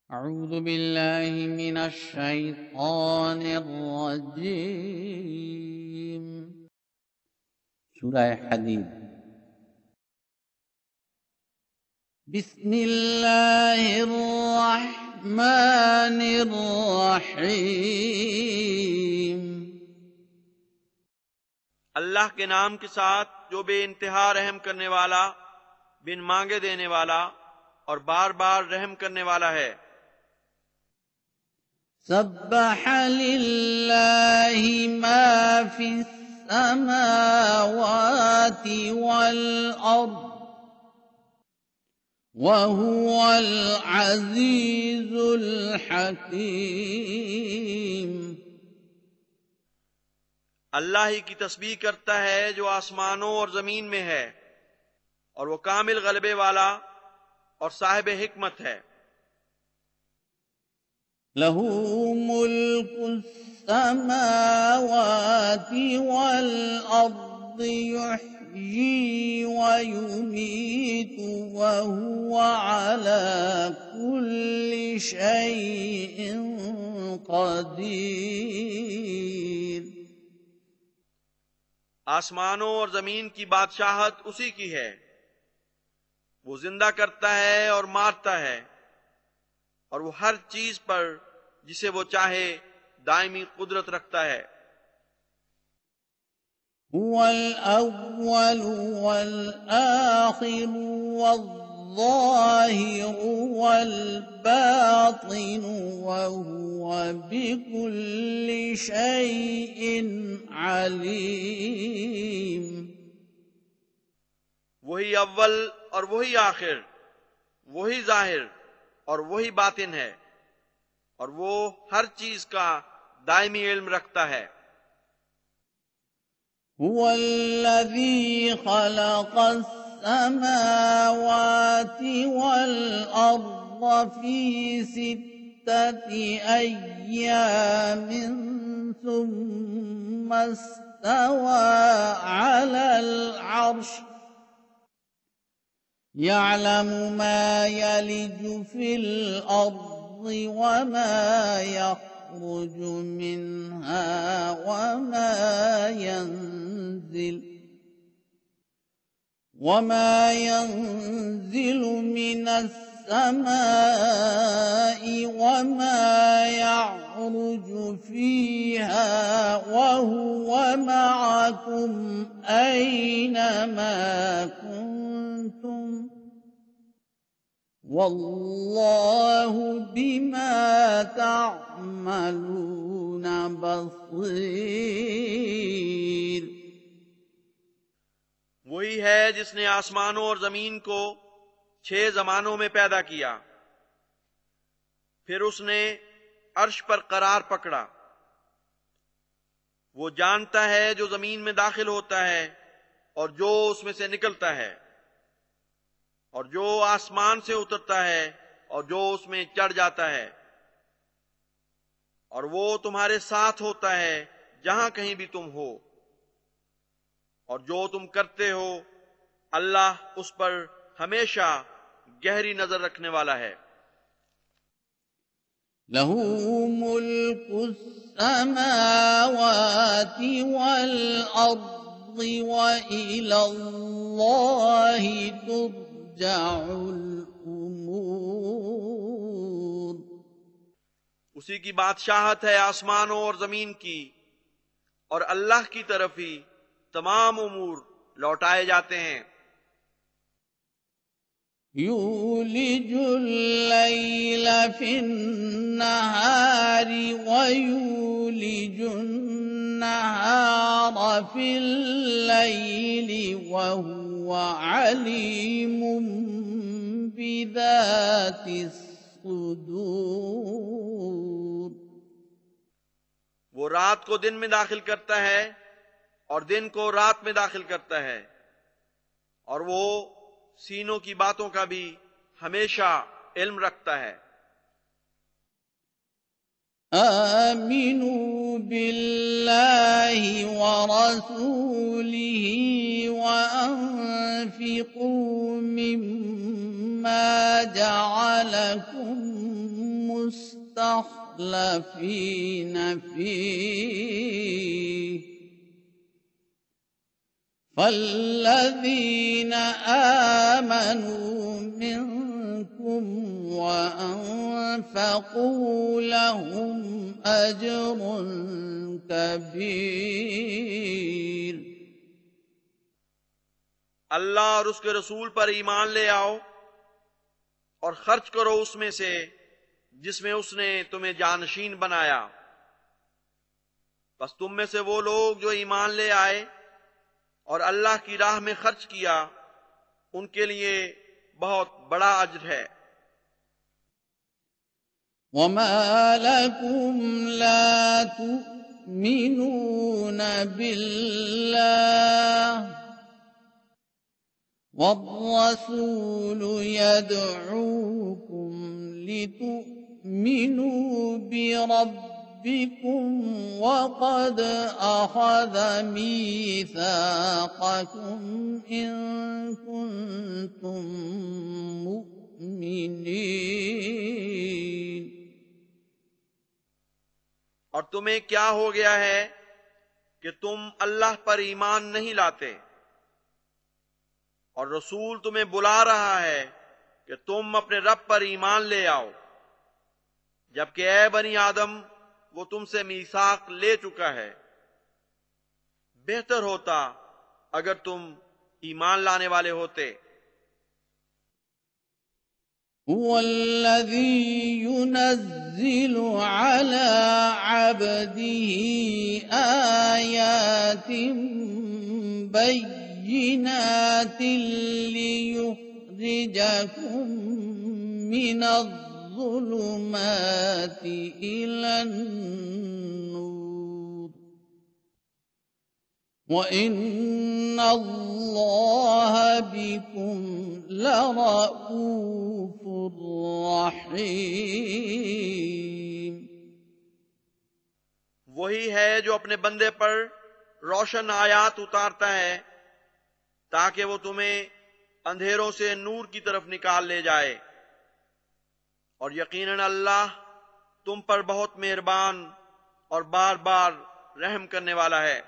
أعوذ بالله من الشيطان الرجيم سورة حديد بسم الله الرحمن الرحيم अल्लाह के नाम के साथ जो बेइंतहा रहम करने वाला, बिन मांगे देने वाला और बार बार रहम करने वाला है। सब्बह लिल्लाहि मा फिस्समावाति वल अर्द वहुवल अज़ीज़ुल हकीम। अल्लाह ही की तस्बीह करता है जो आसमानों और जमीन में है, और वो कामिल गलबे वाला और साहिब हिकमत है। लहू मुल्कुस्समावाति वल अर्द युह्यी व युमीतु व हुवा अला कुल्लि शैइन क़दीर। आसमानों और जमीन की बादशाहत उसी की है। वो जिंदा करता है और मारता है, और वो हर चीज पर जिसे वो चाहे दायमी कुदरत रखता है। हुवल अव्वलु वल आखिरु वज़्ज़ाहिरु वल बातिनु व हुवा बिकुल्लि शैइन अलीम। वही अव्वल और वही आखिर, वही जाहिर और वही बातिन है, और वो हर चीज का दायमी इल्म रखता है। हुवल्लज़ी खलक़स समावाति वल अर्द फी सित्तति अय्यामिन सुम्मा इस्तवा अलल अर्श यअलमु मा यलिजु फिल अर्दि वमा यख्रुजु मिन्हा वमा यंजिलु मिनस समाई वमा यअरुजु फीहा वहुवा मअकुम ऐनमा कुंतुम वल्लाहु बिमा तअमलून बसीर। वही है जिसने आसमानों और जमीन को 6 जमानों में पैदा किया, फिर उसने अर्श पर करार पकड़ा। वो जानता है जो जमीन में दाखिल होता है और जो उसमें से निकलता है, और जो आसमान से उतरता है और जो उसमें चढ़ जाता है, और वो तुम्हारे साथ होता है जहां कहीं भी तुम हो, और जो तुम करते हो अल्लाह उस पर हमेशा गहरी नजर रखने वाला है। लहू मुल्कुस समावाति वल अर्दि व इलल्लाहि तुरजउल उमूर। उसी की बादशाहत है आसमानों और जमीन की, और अल्लाह की तरफ ही तमाम उमूर लौटाए जाते हैं। यूलिजुल लैल फिन्नहारि व यूलिजुन नहार फिल लैलि व हुवा अलीमुम बिदातिस सुदूर। वो रात को दिन में दाखिल करता है और दिन को रात में दाखिल करता है, और वो सीनों की बातों का भी हमेशा इल्म रखता है। आमिनू बिल्लाहि व रसूलिहि व अन्फिकू मिम्मा जअलकुम مستخلفين فيه فالذين آمنوا منكم وأنفقوا لهم أجر كبير। अल्लाह और उसके रसूल पर ईमान ले आओ और खर्च करो उसमें से जिसमें उसने तुम्हें जानशीन बनाया। बस तुम में से वो लोग जो ईमान ले आए और अल्लाह की राह में खर्च किया, उनके लिए बहुत बड़ा अज्र है। وما لكم لا تؤمنون بالله والرسول يدعوكم لتؤمنوا بربكم وقد أخذ ميثاقكم إن كنتم مؤمنين। और तुम्हें क्या हो गया है कि तुम अल्लाह पर ईमान नहीं लाते, और रसूल तुम्हें बुला रहा है कि तुम अपने रब पर ईमान ले आओ, जबकि ऐ बनी आदम वो तुमसे मीसाक ले चुका है। बेहतर होता अगर तुम ईमान लाने वाले होते। हुवल्लज़ी युनज़्ज़िलु अला अब्दिही आयातिन बय्यिनातिन लियुख़्रिजकुम मिनज़्ज़ुलुमाति इलन्नूर वइन्नल्लाह बिकुम लरऊफ़ुर रहीम। वही है जो अपने बंदे पर रोशन आयात उतारता है ताकि वो तुम्हें अंधेरों से नूर की तरफ निकाल ले जाए, और यकीनन अल्लाह तुम पर बहुत मेहरबान और बार बार रहम करने वाला है।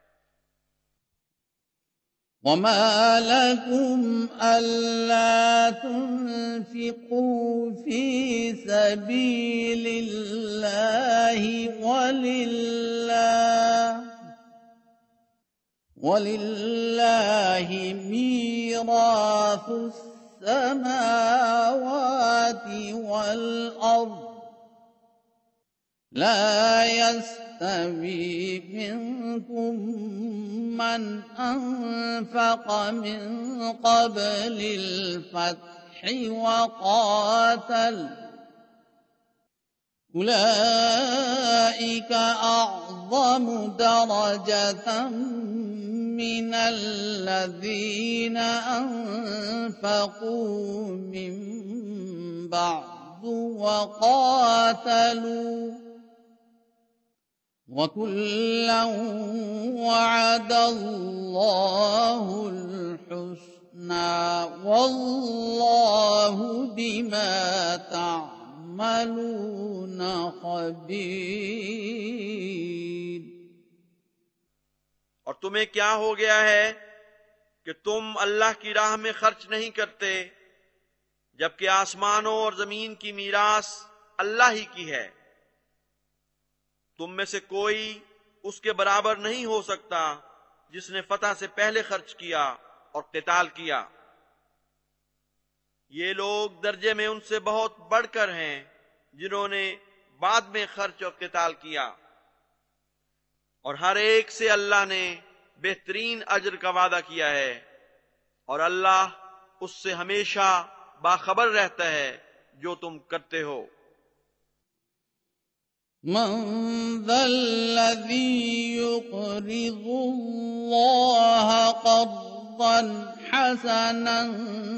وما لكم ألا تنفقوا في سبيل الله ولله ميراث السماوات والأرض لا يستوي منكم من أنفق من قبل الفتح وقاتل أولئك أعظم درجة من الذين أنفقوا من بعد وقاتلوا وكلا وعد الله الحسنى والله بما تعملون خبير। और तुम्हें क्या हो गया है कि तुम अल्लाह की राह में खर्च नहीं करते, जबकि आसमानों और जमीन की मीरास अल्लाह ही की है। तुम में से कोई उसके बराबर नहीं हो सकता जिसने फतह से पहले खर्च किया और क़िताल किया। ये लोग दर्जे में उनसे बहुत बढ़कर हैं जिन्होंने बाद में खर्च और क़िताल किया, और हर एक से अल्लाह ने बेहतरीन अज्र का वादा किया है, और अल्लाह उससे हमेशा बाखबर रहता है जो तुम करते हो। मन ज़ल्लज़ी युक़रिज़ुल्लाह क़र्ज़न हसनन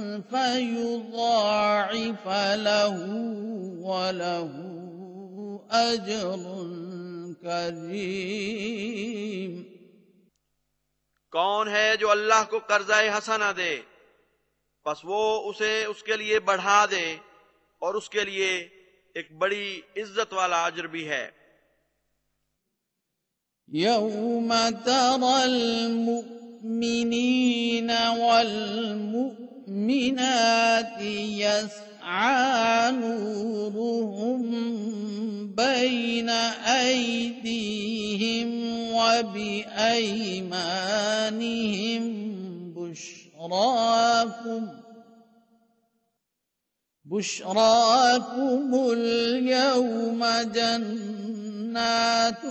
फ़युज़ाइफ़ लहू वलहू अज्रुन करीम। कौन है जो अल्लाह को कर्ज़ाए हसना दे, बस वो उसे उसके लिए बढ़ा दे और उसके लिए एक बड़ी इज्जत वाला अजर भी है। यौम तरल मुमिनीन वल मुमिनाति यस्आ नूरुहुम बैन ऐदीहिम व बिअयमानिहिम बुश्राकुमुल यौम जन्नात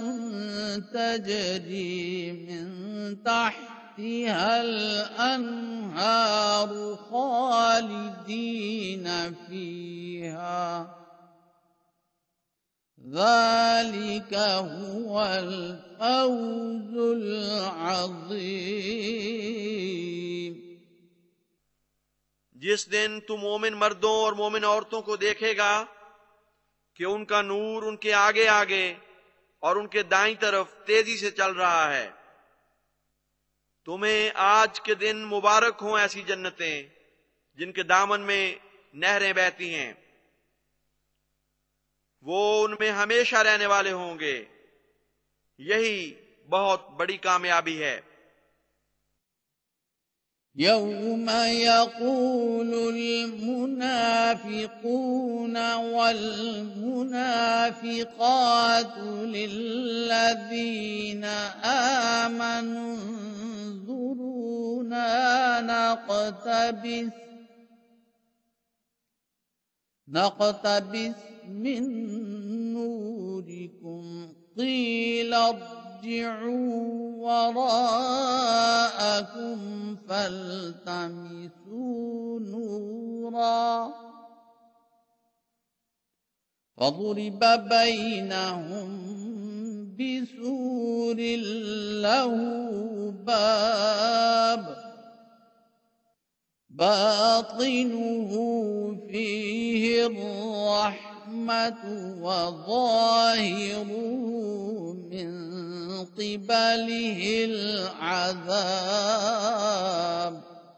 तजरी मिन तहतिहल अन्हार खालिदीन फीहा ज़ालिक हुवल फौज़ुल अज़ीम। जिस दिन तू मोमिन मर्दों और मोमिन औरतों को देखेगा कि उनका नूर उनके आगे आगे और उनके दाईं तरफ तेजी से चल रहा है। तुम्हें आज के दिन मुबारक हों ऐसी जन्नतें जिनके दामन में नहरें बहती हैं, वो उनमें हमेशा रहने वाले होंगे। यही बहुत बड़ी कामयाबी है। यौम यक़ूलुल मुनाफ़िक़ून वल मुनाफ़िक़ातु लिल्लज़ीना आमनू उन्ज़ुरूना नक़तबिस मिन नूरिकुम क़ील इर्जि'ू वराअकुम फल्तमिसू नूरा फضرب بينهم بسور له باب باطنه فيه الرحمة وظاهره من قبله العذاب।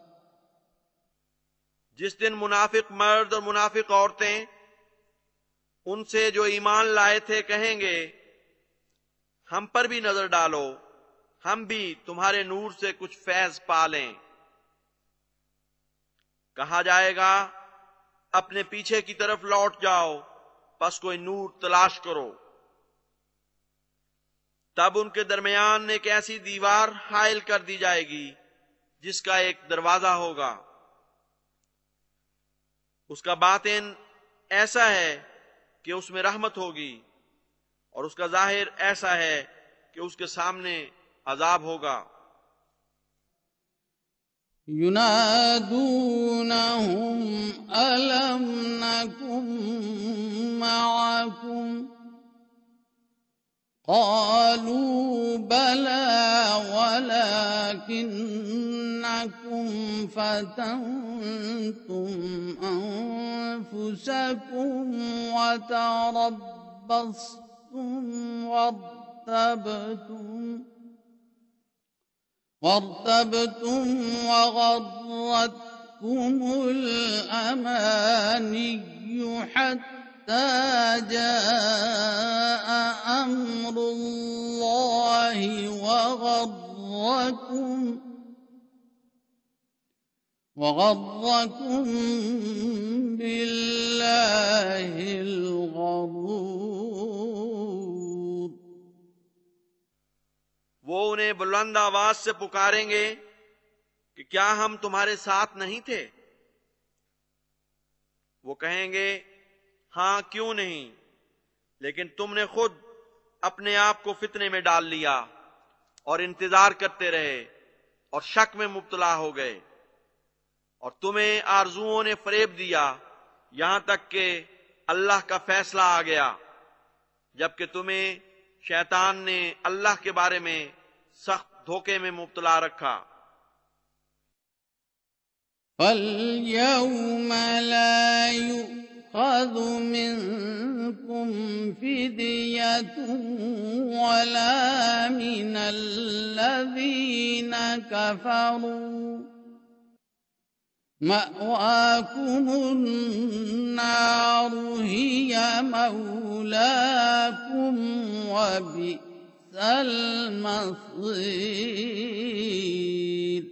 जिस दिन मुनाफिक मर्द और मुनाफिक औरतें उनसे जो ईमान लाए थे कहेंगे, हम पर भी नजर डालो, हम भी तुम्हारे नूर से कुछ फैज पा लें। कहा जाएगा, अपने पीछे की तरफ लौट जाओ, बस कोई नूर तलाश करो। तब उनके दरमियान एक ऐसी दीवार हायल कर दी जाएगी जिसका एक दरवाजा होगा। उसका बातिन ऐसा है कि उसमें रहमत होगी और उसका जाहिर ऐसा है कि उसके सामने अजाब होगा। युनादूनहुम अलम नकुम मअकुम क़ालू बला वलाकिन्नकुम फतंतुम अनफुसकुम वतरब्बस्तुम وارتبتم وغرتكمul أماني حتى جاء أمر الله وغركم بالله الغرور। वो उन्हें बुलंद आवाज से पुकारेंगे कि क्या हम तुम्हारे साथ नहीं थे? वो कहेंगे, हां क्यों नहीं, लेकिन तुमने खुद अपने आप को फितने में डाल लिया और इंतजार करते रहे और शक में मुब्तला हो गए, और तुम्हें आरजुओं ने फरेब दिया यहां तक कि अल्लाह का फैसला आ गया, जबकि तुम्हें शैतान ने अल्लाह के बारे में सख्त धोखे में मुब्तला रखा। फल्यौम ला युअख़ज़ु मिनकुम फ़िद्यतुन वला मिनल्लज़ीना कफ़रू मअवाकुमुन नारु हिय مولاكم وبئس المصير।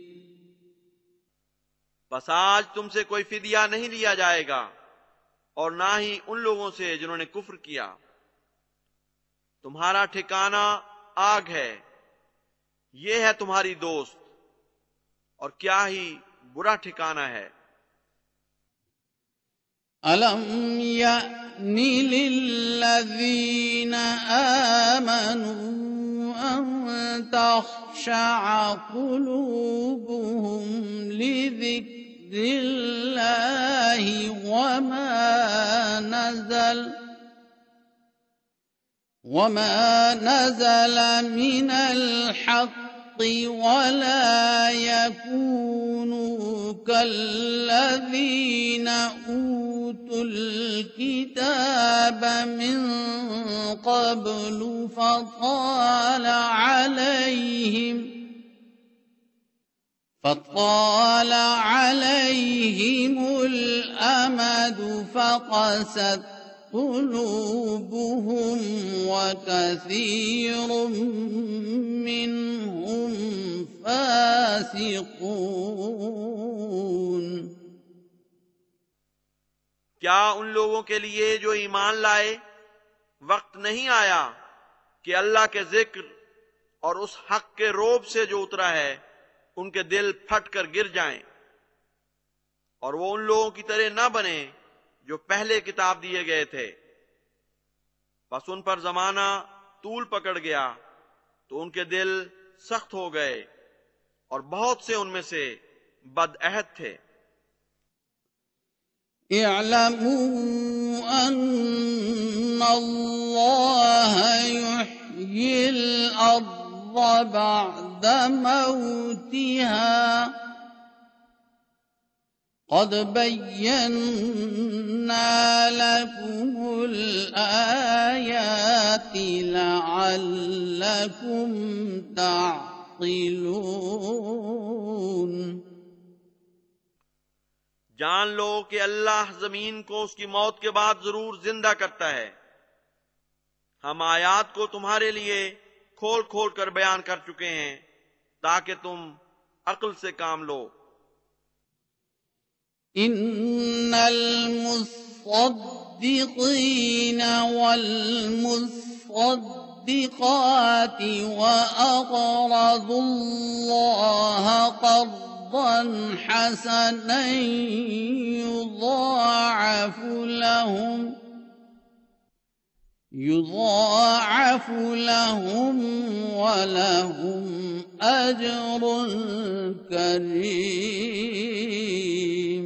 बस आज तुमसे कोई फिदिया नहीं लिया जाएगा और ना ही उन लोगों से जिन्होंने कुफ्र किया। तुम्हारा ठिकाना आग है, ये है तुम्हारी दोस्त, और क्या ही बुरा ठिकाना है। अलम यानि लिल्लज़ीना आमनू अन तख़शअ क़ुलूबुहुम लिज़िक्रिल्लाहि वमा नज़ल मिनल हक़्क़ वला यकूनू कल्लज़ीना ऊतुल किताब मिन क़ब्लु फ़ताल अलैहिमुल अमदु फ़क़सत قلوبهم وكثير منهم فاسقون। क्या उन लोगों के लिए जो ईमान लाए वक्त नहीं आया कि अल्लाह के जिक्र और उस हक के रोब से जो उतरा है उनके दिल फट कर गिर जाएं, और वो उन लोगों की तरह न बने जो पहले किताब दिए गए थे। बस उन पर जमाना तूल पकड़ गया तो उनके दिल सख्त हो गए, और बहुत से उनमें से बदअहद थे। इअलमू अन्नल्लाह युह्यिल अर्द बअद मौतिहा क़द बय्यन्ना लकुमुल आयाति लअल्लकुम तअक़िलून। जान लो कि अल्लाह जमीन को उसकी मौत के बाद जरूर जिंदा करता है। हम आयात को तुम्हारे लिए खोल खोल कर बयान कर चुके हैं ताकि तुम अक्ल से काम लो। इन्नल मुस्सद्दिक़ीन वल मुस्सद्दिक़ाति व अक़रदुल्लाह क़र्ज़न हसनन युज़ाअफ़ लहुम व लहुम अज्रुन करीम।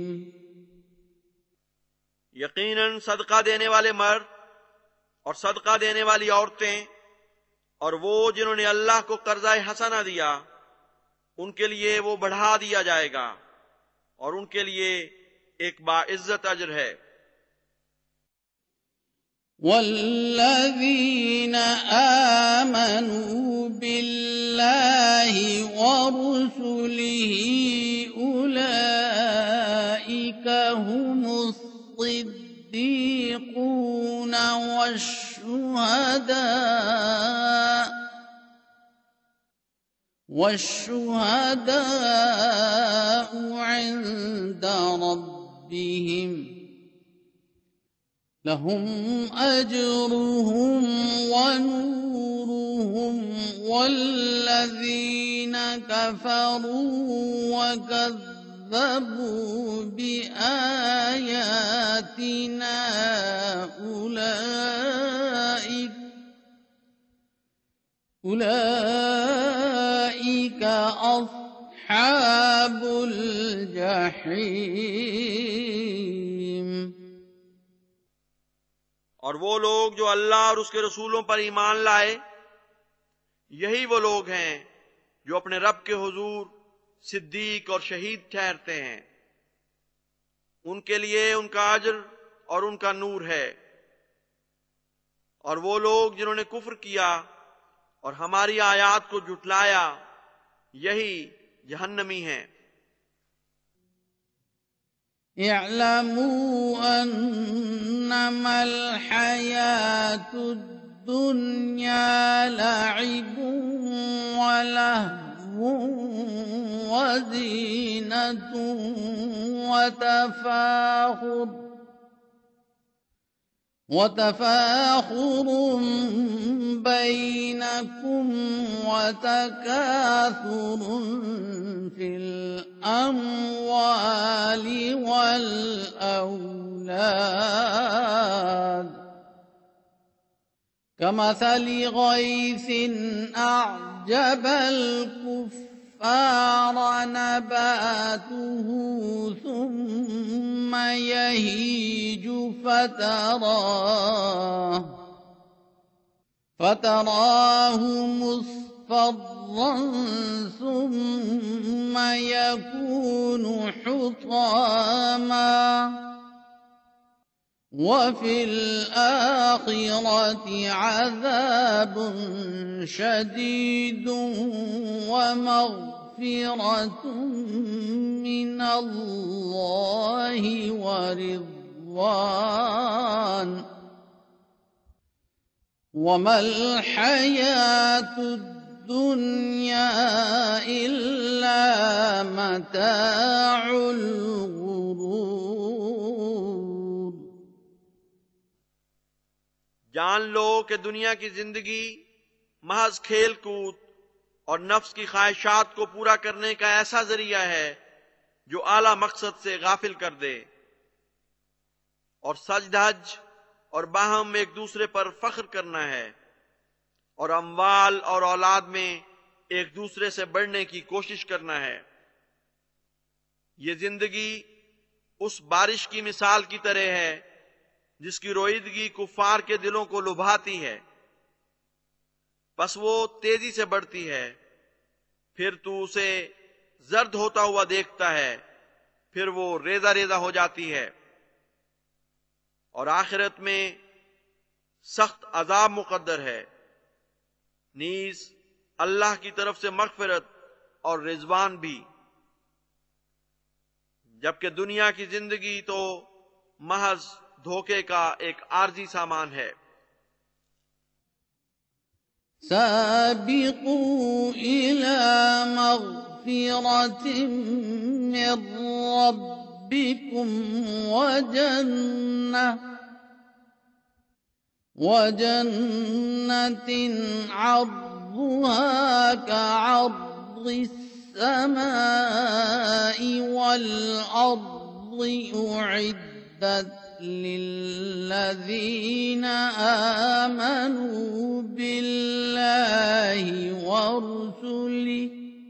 यकीनन सदका देने वाले मर्द और सदका देने वाली औरतें और वो जिन्होंने अल्लाह को कर्ज़ाए हसना दिया, उनके लिए वो बढ़ा दिया जाएगा और उनके लिए एक बाइज्जत अज्र है। वल्लज़ीना आमनू बिल्लाहि व रुसुलिहि उलाइका हुमुस सिद्दीक़ून वश्शुहदाء इंद रब्बिहिम लहुम अज्रुहुम व नूरुहुम वल्लज़ीना कफरू व कज़्ज़बू बिआयातिना उलाइका अस्हाबुल जहीम। और वो लोग जो अल्लाह और उसके रसूलों पर ईमान लाए, यही वो लोग हैं जो अपने रब के हुजूर सिद्दीक और शहीद ठहरते हैं। उनके लिए उनका अज्र और उनका नूर है। और वो लोग जिन्होंने कुफ्र किया और हमारी आयात को झुटलाया, यही जहन्नमी हैं। इअलमू अन्नमा إنما الحياة الدنيا لعب ولهو وزينة وتفاخر بينكم وتكاثر في الأموال والأولاد كمثل غيث أعجب الكفار نباته ثم يهيج فتراه مصفرا ثم يكون حطاما وفي الآخرة عذاب شديد ومغفرة من الله ورضوان وما الحياة الدنيا إلا متاع الغرور। जान लो कि दुनिया की जिंदगी महज खेल कूद और नफ्स की ख्वाहिशात को पूरा करने का ऐसा जरिया है जो आला मकसद से गाफिल कर दे, और सज धज और बाहम एक दूसरे पर फख्र करना है और अम्वाल और औलाद में एक दूसरे से बढ़ने की कोशिश करना है। ये जिंदगी उस बारिश की मिसाल की तरह है जिसकी रोईदगी कुफ्फार के दिलों को लुभाती है, बस वो तेजी से बढ़ती है, फिर तू उसे जर्द होता हुआ देखता है, फिर वो रेजा रेजा हो जाती है, और आखिरत में सख्त अजाब मुकद्दर है। नीज अल्लाह की तरफ से मगफिरत और रिजवान भी, जबकि दुनिया की जिंदगी तो महज धोखे का एक आर्जी सामान है। साबिकू इला मग़फ़िरतिन मिन रब्बिकुम वजन्नतिन अर्दुहा कअर्दि السماء والأرض أعدت للذين آمنوا بالله ورسله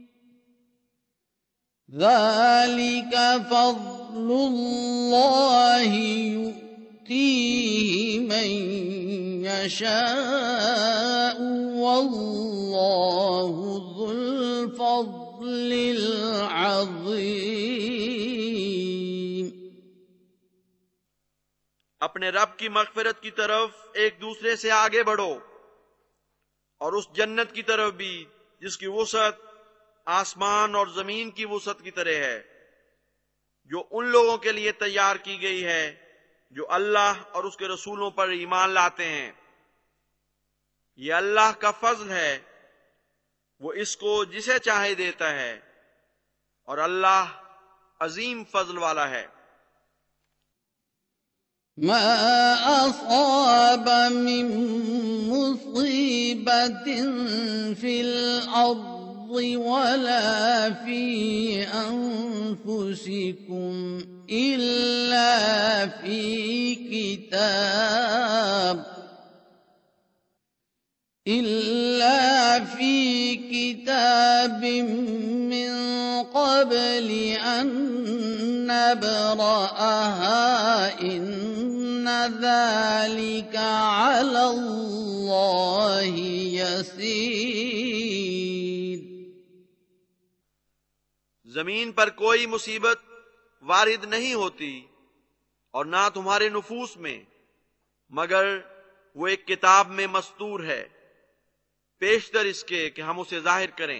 ذلك فضل الله يؤتيه من يشاء والله ذو الفضل العظيم। अपने रब की मगफिरत की तरफ एक दूसरे से आगे बढ़ो और उस जन्नत की तरफ भी जिसकी वुसअत आसमान और जमीन की वुसअत की तरह है, जो उन लोगों के लिए तैयार की गई है जो अल्लाह और उसके रसूलों पर ईमान लाते हैं। ये अल्लाह का फजल है, वो इसको जिसे चाहे देता है, और अल्लाह अजीम फजल वाला है। मा असाब मिन मुसीबतिन फिल अर्दि वला फी अनफुसिकुम इल्ला फी किताब मिन क़ब्ल अन नब्रअहा इन्न ज़ालिका अला अल्लाहि यसीर। जमीन पर कोई मुसीबत वारिद नहीं होती और ना तुम्हारे नुफूस में, मगर वो एक किताब में मस्तूर है, पेशतर इसके कि हम उसे जाहिर करें।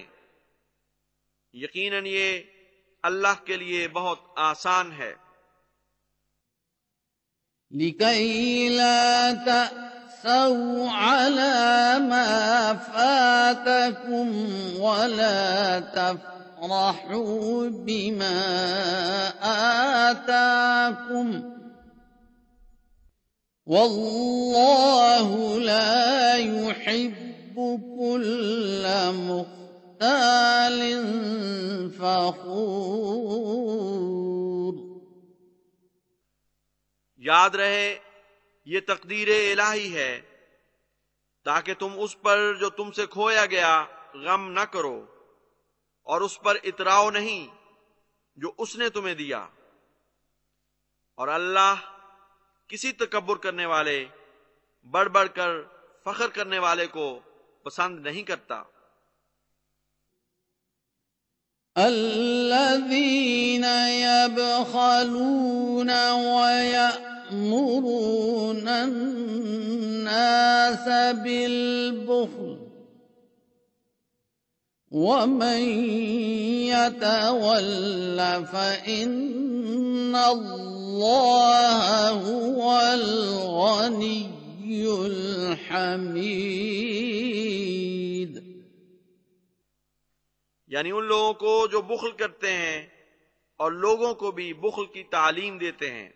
यकीनन ये अल्लाह के लिए बहुत आसान है। لكي لا تأسوا على ما فاتكم ولا تفرحوا بما آتاكم والله لا يحب كل مختال فخور। याद रहे ये तकदीर इलाही है ताकि तुम उस पर जो तुमसे खोया गया गम न करो और उस पर इतराओ नहीं जो उसने तुम्हें दिया, और अल्लाह किसी तकब्बुर करने वाले बढ़ बढ़कर फख्र करने वाले को पसंद नहीं करता। الذين يبخلون ويأمرون الناس بالبخل ومن يتول فإن الله هو الغني الحميد। यानी उन लोगों को जो बुख्ल करते हैं और लोगों को भी बुख्ल की तालीम देते हैं,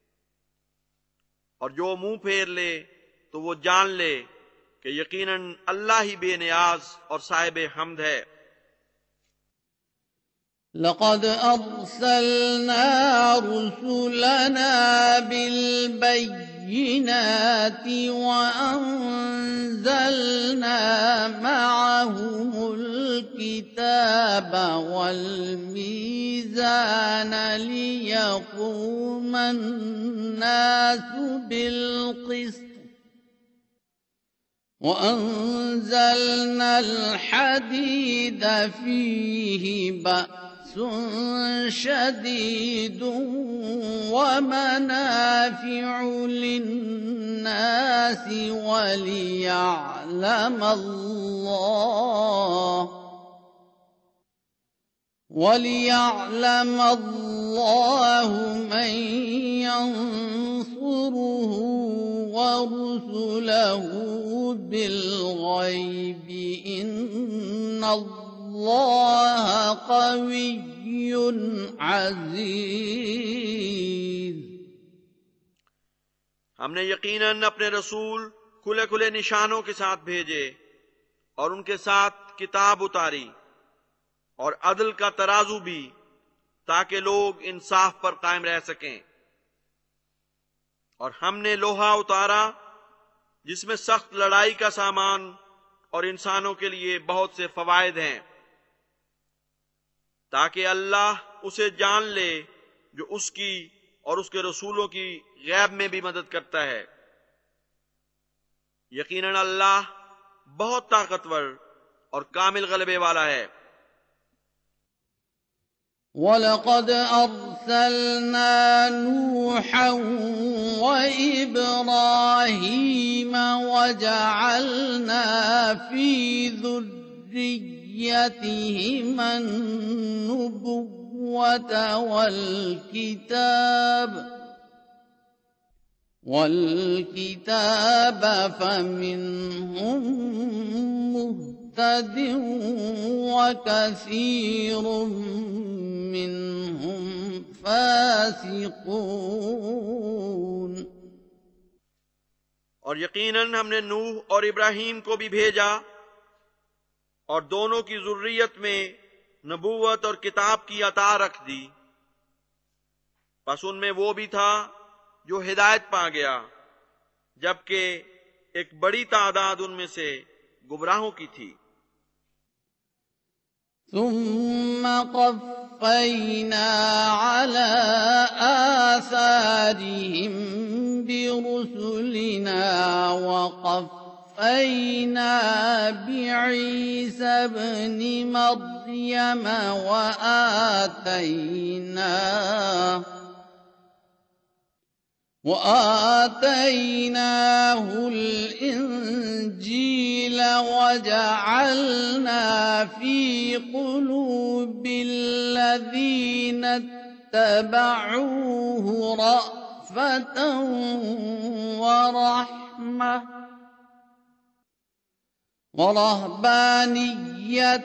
और जो मुंह फेर ले तो वो जान ले कि यकीनन अल्लाह ही बेनियाज और साहिब हम्द है। लक़द अर्सलना रुसुलना बिलबय्यिनाति व अंज़लना मअहुमुल किताब वल मीज़ान लियक़ूमन नासु बिलक़िस्त وأنزلنا الحديد فيه بأس شديد ومنافع للناس وليعلم الله من ينصره ورسله بالغيب إن الله قوي عزيز। हमने यकीनन अपने रसूल खुले खुले निशानों के साथ भेजे और उनके साथ किताब उतारी और अदल का तराजू भी, ताकि लोग इंसाफ पर कायम रह सकें। और हमने लोहा उतारा जिसमें सख्त लड़ाई का सामान और इंसानों के लिए बहुत से फवायद हैं, ताकि अल्लाह उसे जान ले जो उसकी और उसके रसूलों की गैब में भी मदद करता है। यकीनन अल्लाह बहुत ताकतवर और कामिल गलबे वाला है। वलक़द अर्सलना नूहन वइब्राहीम वजअलना फी ذُرِّयَّتِهِمَا النُّبُوَّةَ والكتاب فمنهم مهتد وكثير منهم فاسقون। और यकीनन हमने नूह और इब्राहीम को भी भेजा और दोनों की ज़ुर्रियत में नबूवत और किताब की अता रख दी, बस उनमें वो भी था जो हिदायत पा गया, जबकि एक बड़ी तादाद उनमें से गुमराहों की थी। ثم قفينا على آثارهم برسلنا وقفينا بعيسى ابن مريم وآتيناه الإنجيل وجعلنا في قلوب الذين اتبعوه رأفة رأفة ورحمة ورهبانية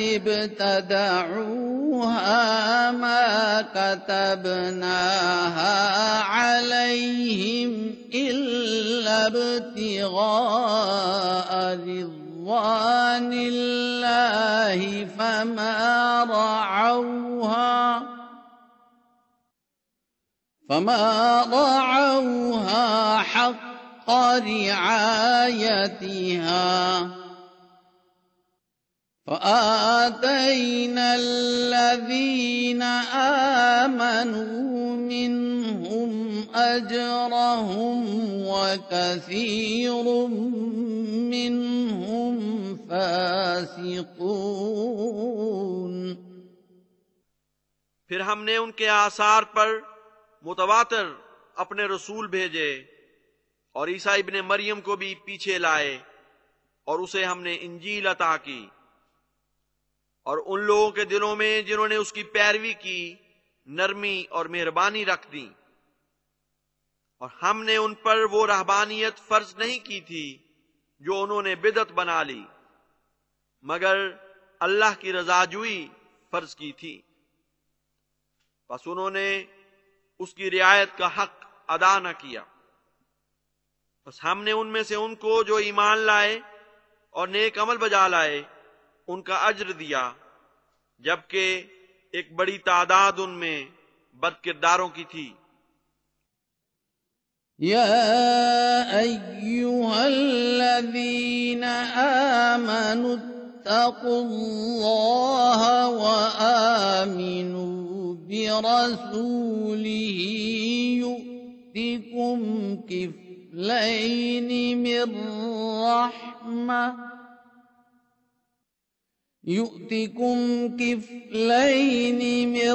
ابتدعوها ما كتبناها عليهم إلا ابتغاء رضوان الله فما رعوها حق رعايتها فآتينا الذين آمنوا منهم أجرهم وكثير منهم فاسقون। फिर हमने उनके आसार पर मुतवातिर अपने रसूल भेजे और ईसा इब्ने मरियम को भी पीछे लाए और उसे हमने इंजील अता की और उन लोगों के दिलों में जिन्होंने उसकी पैरवी की नरमी और मेहरबानी रख दी और हमने उन पर वो रहबानियत फर्ज नहीं की थी जो उन्होंने बिदअत बना ली मगर अल्लाह की रजाजुई फर्ज की थी। बस उन्होंने उसकी रियायत का हक अदा न किया। बस हमने उनमें से उनको जो ईमान लाए और नेक अमल बजा लाए उनका अज्र दिया जबकि एक बड़ी तादाद उनमें बदकिरदारों की थी। या अय्युहल्लज़ीना आमनु इत्तक़ुल्लाह व आमिनू बिरसूलिही यु'तिकुम किफ़लैनि मिर रहमह يؤتكم كفلين من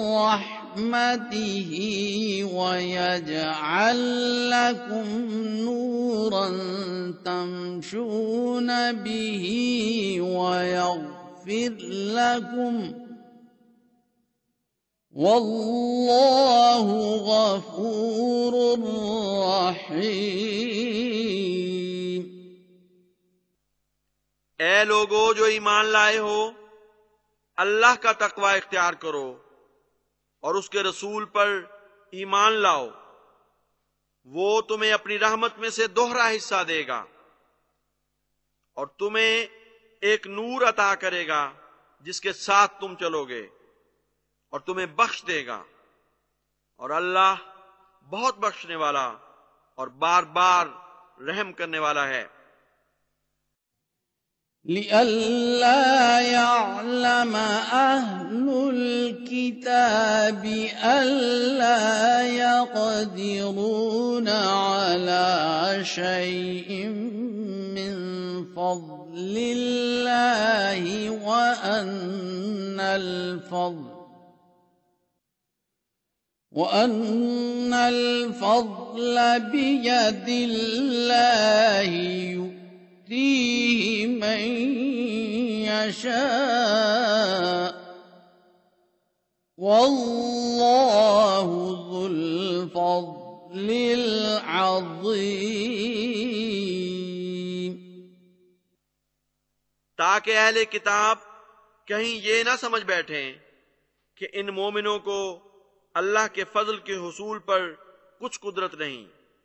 رحمته ويجعل لكم نورا تمشون به ويغفر لكم والله غفور رحيم। ऐ लोगो जो ईमान लाए हो अल्लाह का तकवा इख्तियार करो और उसके रसूल पर ईमान लाओ, वो तुम्हें अपनी रहमत में से दोहरा हिस्सा देगा और तुम्हें एक नूर अता करेगा जिसके साथ तुम चलोगे और तुम्हें बख्श देगा और अल्लाह बहुत बख्शने वाला और बार बार रहम करने वाला है। لئلا يعلم أهل الكتاب ألا يقدرون على شيء من فضل الله وأن الفضل بيد الله يؤتيه من يشاء والله ذو الفضل العظيم। ताकि अहले किताब कहीं ये ना समझ बैठें कि इन मोमिनों को अल्लाह के फजल के हुसूल पर कुछ कुदरत नहीं,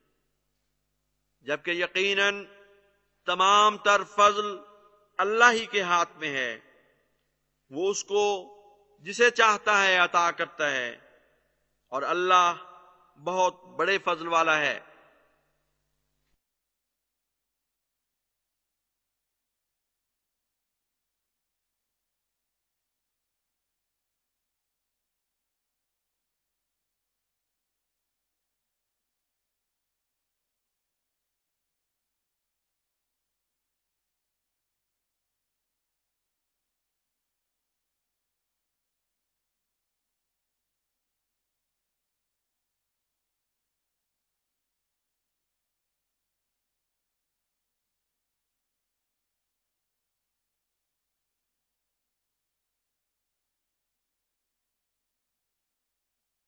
जबकि यकीनन तमाम तर फजल अल्लाह ही के हाथ में है। वो उसको जिसे चाहता है अता करता है और अल्लाह बहुत बड़े फजल वाला है।